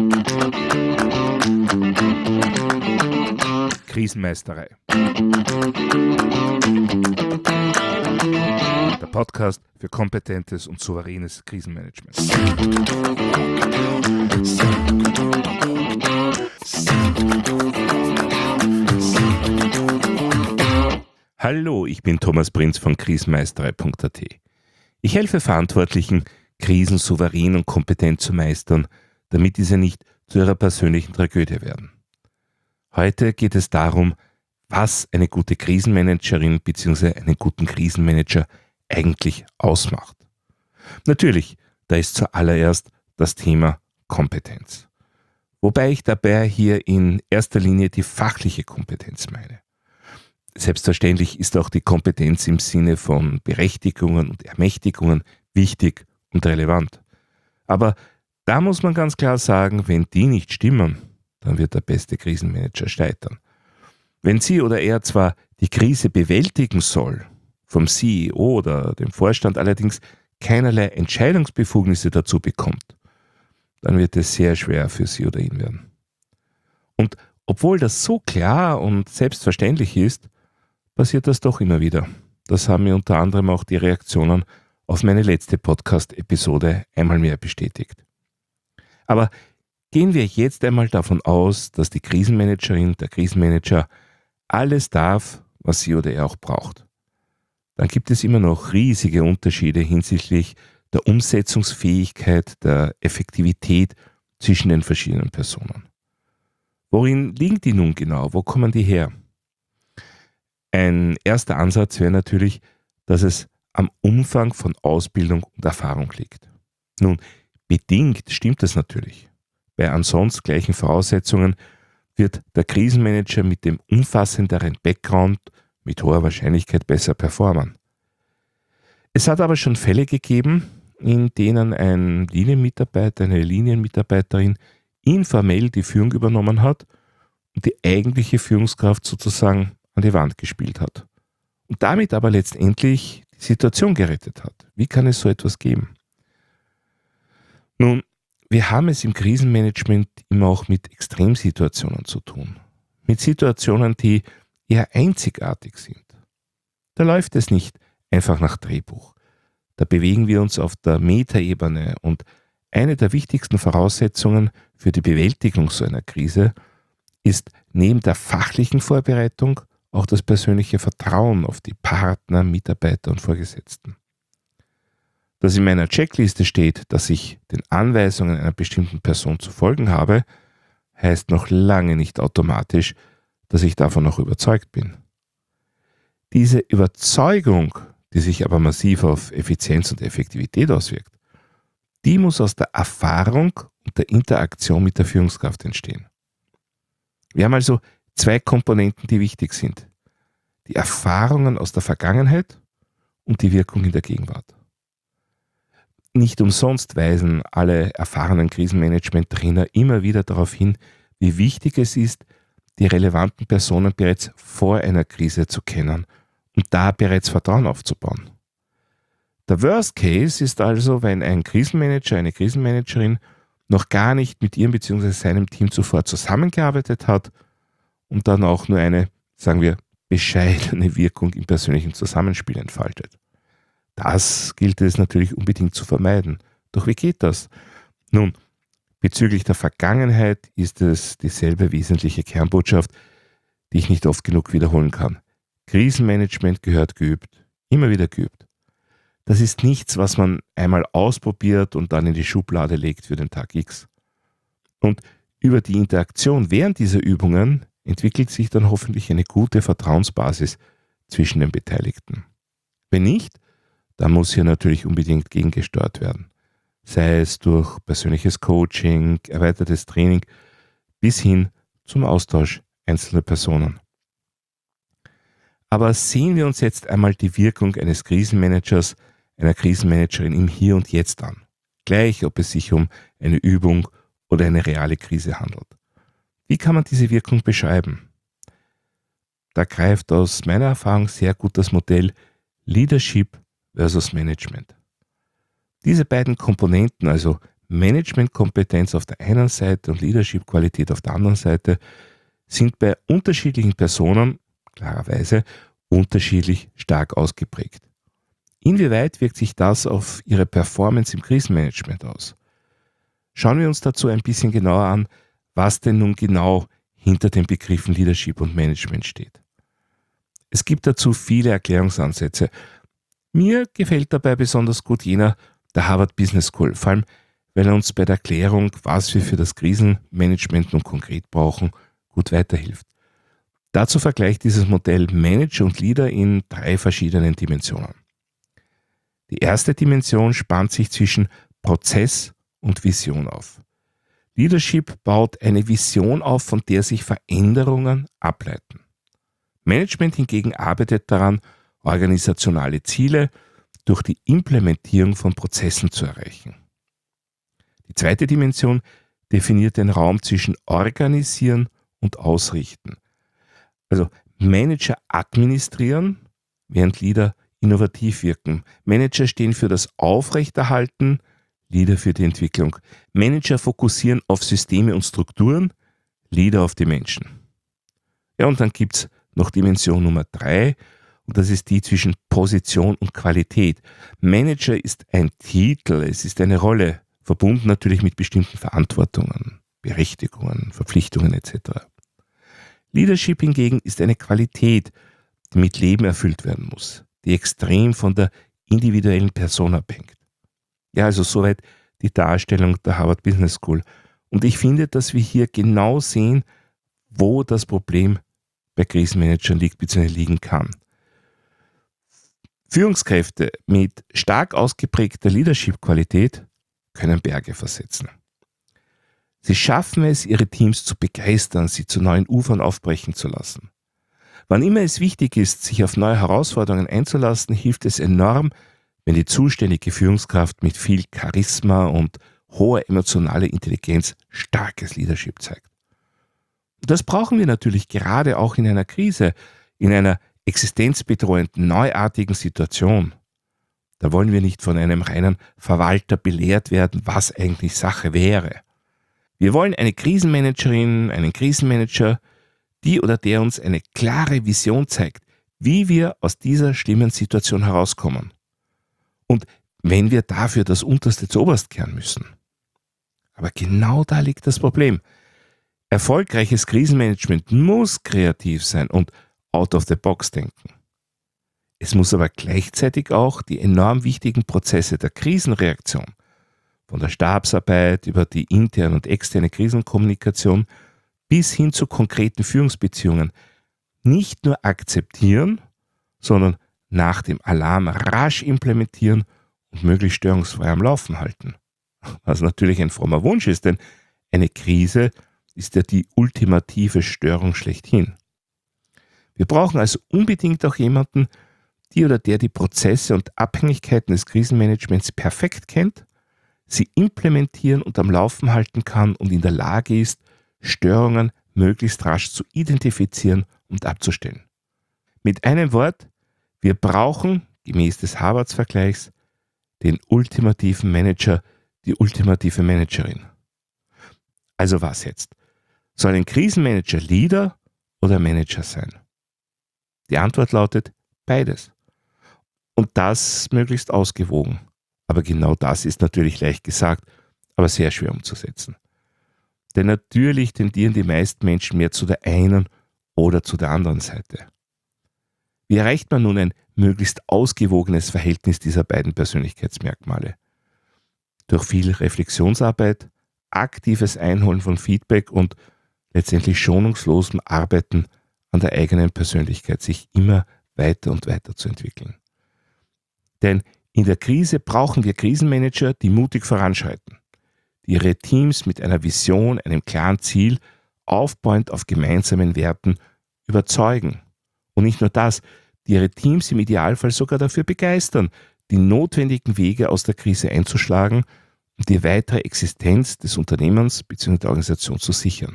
Krisenmeisterei. Der Podcast für kompetentes und souveränes Krisenmanagement. Hallo, ich bin Thomas Prinz von krisenmeisterei.at. Ich helfe Verantwortlichen, Krisen souverän und kompetent zu meistern, damit diese nicht zu ihrer persönlichen Tragödie werden. Heute geht es darum, was eine gute Krisenmanagerin bzw. einen guten Krisenmanager eigentlich ausmacht. Natürlich, da ist zuallererst das Thema Kompetenz. Wobei ich dabei hier in erster Linie die fachliche Kompetenz meine. Selbstverständlich ist auch die Kompetenz im Sinne von Berechtigungen und Ermächtigungen wichtig und relevant. Aber da muss man ganz klar sagen, wenn die nicht stimmen, dann wird der beste Krisenmanager scheitern. Wenn sie oder er zwar die Krise bewältigen soll, vom CEO oder dem Vorstand allerdings keinerlei Entscheidungsbefugnisse dazu bekommt, dann wird es sehr schwer für sie oder ihn werden. Und obwohl das so klar und selbstverständlich ist, passiert das doch immer wieder. Das haben mir unter anderem auch die Reaktionen auf meine letzte Podcast-Episode einmal mehr bestätigt. Aber gehen wir jetzt einmal davon aus, dass die Krisenmanagerin, der Krisenmanager alles darf, was sie oder er auch braucht. Dann gibt es immer noch riesige Unterschiede hinsichtlich der Umsetzungsfähigkeit, der Effektivität zwischen den verschiedenen Personen. Worin liegen die nun genau? Wo kommen die her? Ein erster Ansatz wäre natürlich, dass es am Umfang von Ausbildung und Erfahrung liegt. Nun, bedingt stimmt das natürlich. Bei ansonsten gleichen Voraussetzungen wird der Krisenmanager mit dem umfassenderen Background mit hoher Wahrscheinlichkeit besser performen. Es hat aber schon Fälle gegeben, in denen ein Linienmitarbeiter, eine Linienmitarbeiterin informell die Führung übernommen hat und die eigentliche Führungskraft sozusagen an die Wand gespielt hat. Und damit aber letztendlich die Situation gerettet hat. Wie kann es so etwas geben? Nun, wir haben es im Krisenmanagement immer auch mit Extremsituationen zu tun. Mit Situationen, die eher einzigartig sind. Da läuft es nicht einfach nach Drehbuch. Da bewegen wir uns auf der Metaebene und eine der wichtigsten Voraussetzungen für die Bewältigung so einer Krise ist neben der fachlichen Vorbereitung auch das persönliche Vertrauen auf die Partner, Mitarbeiter und Vorgesetzten. Dass in meiner Checkliste steht, dass ich den Anweisungen einer bestimmten Person zu folgen habe, heißt noch lange nicht automatisch, dass ich davon auch überzeugt bin. Diese Überzeugung, die sich aber massiv auf Effizienz und Effektivität auswirkt, die muss aus der Erfahrung und der Interaktion mit der Führungskraft entstehen. Wir haben also zwei Komponenten, die wichtig sind. Die Erfahrungen aus der Vergangenheit und die Wirkung in der Gegenwart. Nicht umsonst weisen alle erfahrenen Krisenmanagement-Trainer immer wieder darauf hin, wie wichtig es ist, die relevanten Personen bereits vor einer Krise zu kennen und da bereits Vertrauen aufzubauen. Der Worst Case ist also, wenn ein Krisenmanager, eine Krisenmanagerin noch gar nicht mit ihrem bzw. seinem Team zuvor zusammengearbeitet hat und dann auch nur eine, sagen wir, bescheidene Wirkung im persönlichen Zusammenspiel entfaltet. Das gilt es natürlich unbedingt zu vermeiden. Doch wie geht das? Nun, bezüglich der Vergangenheit ist es dieselbe wesentliche Kernbotschaft, die ich nicht oft genug wiederholen kann. Krisenmanagement gehört geübt, immer wieder geübt. Das ist nichts, was man einmal ausprobiert und dann in die Schublade legt für den Tag X. Und über die Interaktion während dieser Übungen entwickelt sich dann hoffentlich eine gute Vertrauensbasis zwischen den Beteiligten. Wenn nicht, dann muss hier natürlich unbedingt gegengesteuert werden. Sei es durch persönliches Coaching, erweitertes Training bis hin zum Austausch einzelner Personen. Aber sehen wir uns jetzt einmal die Wirkung eines Krisenmanagers, einer Krisenmanagerin im Hier und Jetzt an. Gleich, ob es sich um eine Übung oder eine reale Krise handelt. Wie kann man diese Wirkung beschreiben? Da greift aus meiner Erfahrung sehr gut das Modell Leadership versus Management. Diese beiden Komponenten, also Managementkompetenz auf der einen Seite und Leadership-Qualität auf der anderen Seite sind bei unterschiedlichen Personen klarerweise unterschiedlich stark ausgeprägt. Inwieweit wirkt sich das auf Ihre Performance im Krisenmanagement aus? Schauen wir uns dazu ein bisschen genauer an, was denn nun genau hinter den Begriffen Leadership und Management steht. Es gibt dazu viele Erklärungsansätze. Mir gefällt dabei besonders gut jener der Harvard Business School, vor allem weil er uns bei der Erklärung, was wir für das Krisenmanagement nun konkret brauchen, gut weiterhilft. Dazu vergleicht dieses Modell Manager und Leader in 3 verschiedenen Dimensionen. Die erste Dimension spannt sich zwischen Prozess und Vision auf. Leadership baut eine Vision auf, von der sich Veränderungen ableiten. Management hingegen arbeitet daran, organisationale Ziele durch die Implementierung von Prozessen zu erreichen. Die zweite Dimension definiert den Raum zwischen Organisieren und Ausrichten. Also Manager administrieren, während Leader innovativ wirken. Manager stehen für das Aufrechterhalten, Leader für die Entwicklung. Manager fokussieren auf Systeme und Strukturen, Leader auf die Menschen. Ja, und dann gibt es noch Dimension Nummer 3, und das ist die zwischen Position und Qualität. Manager ist ein Titel, es ist eine Rolle, verbunden natürlich mit bestimmten Verantwortungen, Berechtigungen, Verpflichtungen etc. Leadership hingegen ist eine Qualität, die mit Leben erfüllt werden muss, die extrem von der individuellen Person abhängt. Ja, also soweit die Darstellung der Harvard Business School. Und ich finde, dass wir hier genau sehen, wo das Problem bei Krisenmanagern liegt bzw. liegen kann. Führungskräfte mit stark ausgeprägter Leadership-Qualität können Berge versetzen. Sie schaffen es, ihre Teams zu begeistern, sie zu neuen Ufern aufbrechen zu lassen. Wann immer es wichtig ist, sich auf neue Herausforderungen einzulassen, hilft es enorm, wenn die zuständige Führungskraft mit viel Charisma und hoher emotionaler Intelligenz starkes Leadership zeigt. Das brauchen wir natürlich gerade auch in einer Krise, in einer existenzbedrohenden, neuartigen Situation. Da wollen wir nicht von einem reinen Verwalter belehrt werden, was eigentlich Sache wäre. Wir wollen eine Krisenmanagerin, einen Krisenmanager, die oder der uns eine klare Vision zeigt, wie wir aus dieser schlimmen Situation herauskommen. Und wenn wir dafür das Unterste zu Oberst kehren müssen. Aber genau da liegt das Problem. Erfolgreiches Krisenmanagement muss kreativ sein und out of the box denken. Es muss aber gleichzeitig auch die enorm wichtigen Prozesse der Krisenreaktion, von der Stabsarbeit über die interne und externe Krisenkommunikation bis hin zu konkreten Führungsbeziehungen, nicht nur akzeptieren, sondern nach dem Alarm rasch implementieren und möglichst störungsfrei am Laufen halten. Was natürlich ein frommer Wunsch ist, denn eine Krise ist ja die ultimative Störung schlechthin. Wir brauchen also unbedingt auch jemanden, die oder der die Prozesse und Abhängigkeiten des Krisenmanagements perfekt kennt, sie implementieren und am Laufen halten kann und in der Lage ist, Störungen möglichst rasch zu identifizieren und abzustellen. Mit einem Wort, wir brauchen, gemäß des Harvards-Vergleichs, den ultimativen Manager, die ultimative Managerin. Also was jetzt? Soll ein Krisenmanager Leader oder Manager sein? Die Antwort lautet beides. Und das möglichst ausgewogen. Aber genau das ist natürlich leicht gesagt, aber sehr schwer umzusetzen. Denn natürlich tendieren die meisten Menschen mehr zu der einen oder zu der anderen Seite. Wie erreicht man nun ein möglichst ausgewogenes Verhältnis dieser beiden Persönlichkeitsmerkmale? Durch viel Reflexionsarbeit, aktives Einholen von Feedback und letztendlich schonungslosem Arbeiten an der eigenen Persönlichkeit, sich immer weiter und weiter zu entwickeln. Denn in der Krise brauchen wir Krisenmanager, die mutig voranschreiten, die ihre Teams mit einer Vision, einem klaren Ziel, aufbauend auf gemeinsamen Werten, überzeugen. Und nicht nur das, die ihre Teams im Idealfall sogar dafür begeistern, die notwendigen Wege aus der Krise einzuschlagen und die weitere Existenz des Unternehmens bzw. der Organisation zu sichern.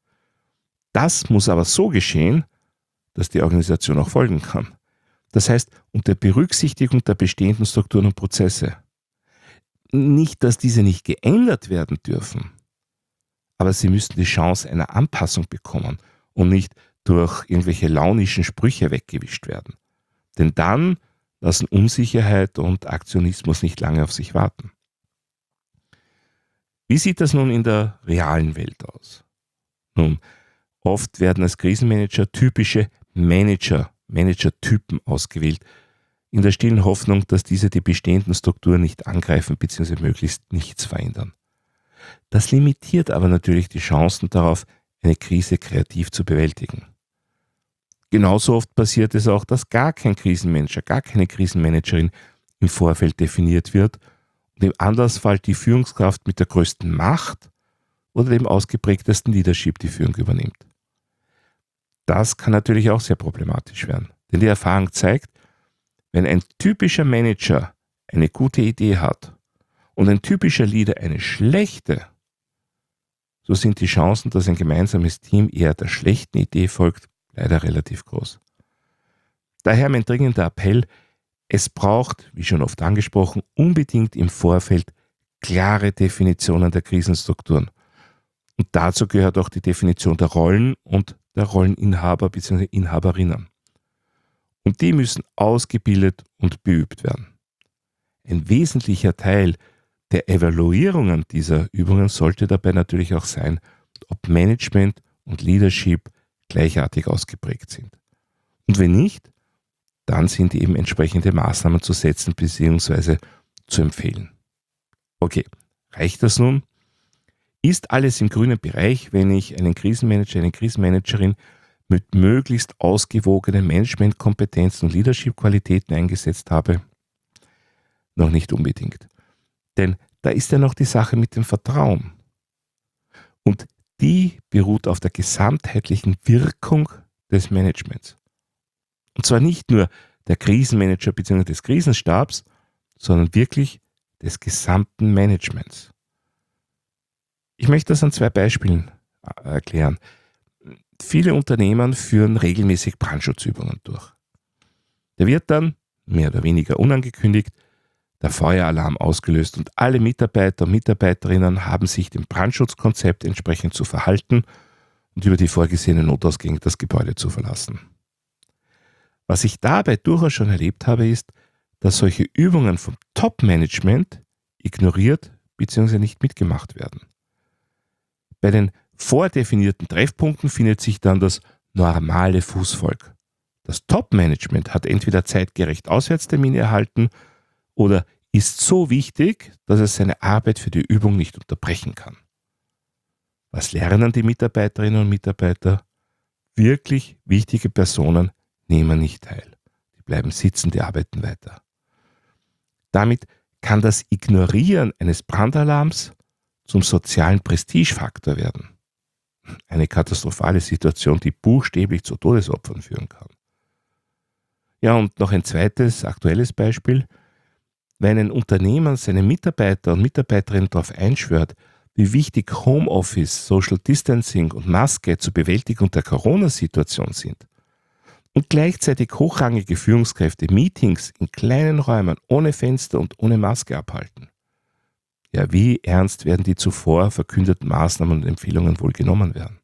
Das muss aber so geschehen, dass die Organisation auch folgen kann. Das heißt, unter Berücksichtigung der bestehenden Strukturen und Prozesse. Nicht, dass diese nicht geändert werden dürfen, aber sie müssten die Chance einer Anpassung bekommen und nicht durch irgendwelche launischen Sprüche weggewischt werden. Denn dann lassen Unsicherheit und Aktionismus nicht lange auf sich warten. Wie sieht das nun in der realen Welt aus? Nun, oft werden als Krisenmanager typische Managertypen ausgewählt, in der stillen Hoffnung, dass diese die bestehenden Strukturen nicht angreifen bzw. möglichst nichts verändern. Das limitiert aber natürlich die Chancen darauf, eine Krise kreativ zu bewältigen. Genauso oft passiert es auch, dass gar kein Krisenmanager, gar keine Krisenmanagerin im Vorfeld definiert wird und im Andersfall die Führungskraft mit der größten Macht oder dem ausgeprägtesten Leadership die Führung übernimmt. Das kann natürlich auch sehr problematisch werden, denn die Erfahrung zeigt, wenn ein typischer Manager eine gute Idee hat und ein typischer Leader eine schlechte, so sind die Chancen, dass ein gemeinsames Team eher der schlechten Idee folgt, leider relativ groß. Daher mein dringender Appell, es braucht, wie schon oft angesprochen, unbedingt im Vorfeld klare Definitionen der Krisenstrukturen. Und dazu gehört auch die Definition der Rollen und der Rolleninhaber bzw. Inhaberinnen. Und die müssen ausgebildet und beübt werden. Ein wesentlicher Teil der Evaluierungen dieser Übungen sollte dabei natürlich auch sein, ob Management und Leadership gleichartig ausgeprägt sind. Und wenn nicht, dann sind eben entsprechende Maßnahmen zu setzen bzw. zu empfehlen. Okay, reicht das nun? Ist alles im grünen Bereich, wenn ich einen Krisenmanager, eine Krisenmanagerin mit möglichst ausgewogenen Managementkompetenzen und Leadership-Qualitäten eingesetzt habe? Noch nicht unbedingt. Denn da ist ja noch die Sache mit dem Vertrauen. Und die beruht auf der gesamtheitlichen Wirkung des Managements. Und zwar nicht nur der Krisenmanager bzw. des Krisenstabs, sondern wirklich des gesamten Managements. Ich möchte das an 2 Beispielen erklären. Viele Unternehmen führen regelmäßig Brandschutzübungen durch. Da wird dann, mehr oder weniger unangekündigt, der Feueralarm ausgelöst und alle Mitarbeiter und Mitarbeiterinnen haben sich dem Brandschutzkonzept entsprechend zu verhalten und über die vorgesehenen Notausgänge das Gebäude zu verlassen. Was ich dabei durchaus schon erlebt habe, ist, dass solche Übungen vom Top-Management ignoriert bzw. nicht mitgemacht werden. Bei den vordefinierten Treffpunkten findet sich dann das normale Fußvolk. Das Top-Management hat entweder zeitgerecht Auswärtstermine erhalten oder ist so wichtig, dass es seine Arbeit für die Übung nicht unterbrechen kann. Was lernen die Mitarbeiterinnen und Mitarbeiter? Wirklich wichtige Personen nehmen nicht teil. Die bleiben sitzen, die arbeiten weiter. Damit kann das Ignorieren eines Brandalarms zum sozialen Prestigefaktor werden. Eine katastrophale Situation, die buchstäblich zu Todesopfern führen kann. Ja, und noch ein zweites aktuelles Beispiel. Wenn ein Unternehmen seine Mitarbeiter und Mitarbeiterinnen darauf einschwört, wie wichtig Homeoffice, Social Distancing und Maske zur Bewältigung der Corona-Situation sind und gleichzeitig hochrangige Führungskräfte Meetings in kleinen Räumen ohne Fenster und ohne Maske abhalten. Ja, wie ernst werden die zuvor verkündeten Maßnahmen und Empfehlungen wohl genommen werden?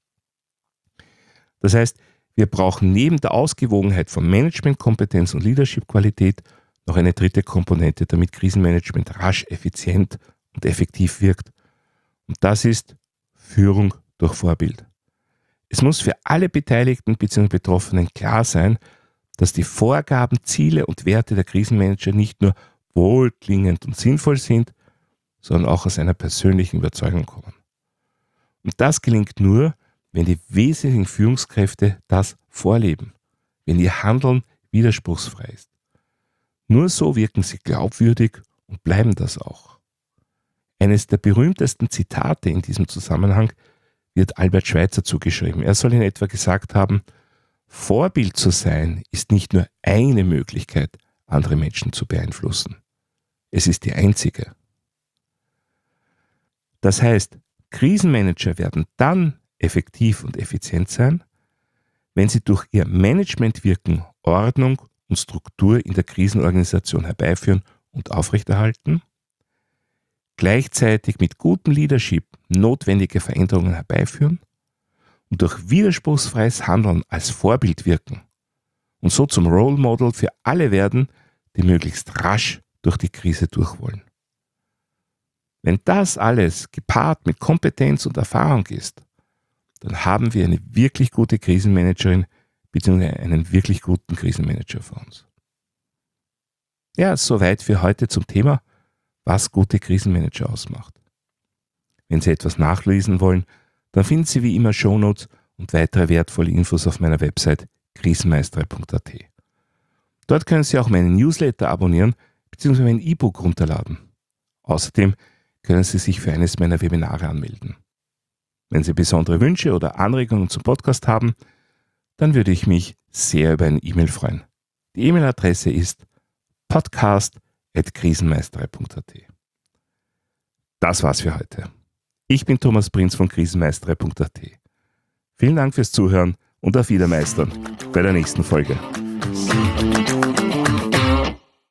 Das heißt, wir brauchen neben der Ausgewogenheit von Managementkompetenz und Leadership-Qualität noch eine dritte Komponente, damit Krisenmanagement rasch, effizient und effektiv wirkt. Und das ist Führung durch Vorbild. Es muss für alle Beteiligten bzw. Betroffenen klar sein, dass die Vorgaben, Ziele und Werte der Krisenmanager nicht nur wohlklingend und sinnvoll sind, sondern auch aus einer persönlichen Überzeugung kommen. Und das gelingt nur, wenn die wesentlichen Führungskräfte das vorleben, wenn ihr Handeln widerspruchsfrei ist. Nur so wirken sie glaubwürdig und bleiben das auch. Eines der berühmtesten Zitate in diesem Zusammenhang wird Albert Schweitzer zugeschrieben. Er soll in etwa gesagt haben, Vorbild zu sein ist nicht nur eine Möglichkeit, andere Menschen zu beeinflussen. Es ist die einzige. Das heißt, Krisenmanager werden dann effektiv und effizient sein, wenn sie durch ihr Managementwirken Ordnung und Struktur in der Krisenorganisation herbeiführen und aufrechterhalten, gleichzeitig mit gutem Leadership notwendige Veränderungen herbeiführen und durch widerspruchsfreies Handeln als Vorbild wirken und so zum Role Model für alle werden, die möglichst rasch durch die Krise durch wollen. Wenn das alles gepaart mit Kompetenz und Erfahrung ist, dann haben wir eine wirklich gute Krisenmanagerin bzw. einen wirklich guten Krisenmanager vor uns. Ja, soweit für heute zum Thema, was gute Krisenmanager ausmacht. Wenn Sie etwas nachlesen wollen, dann finden Sie wie immer Shownotes und weitere wertvolle Infos auf meiner Website krisenmeistere.at. Dort können Sie auch meinen Newsletter abonnieren bzw. mein E-Book runterladen. Außerdem können Sie sich für eines meiner Webinare anmelden. Wenn Sie besondere Wünsche oder Anregungen zum Podcast haben, dann würde ich mich sehr über eine E-Mail freuen. Die E-Mail-Adresse ist podcast@krisenmeistere.at. Das war's für heute. Ich bin Thomas Prinz von krisenmeistere.at. Vielen Dank fürs Zuhören und auf Wiedermeistern bei der nächsten Folge.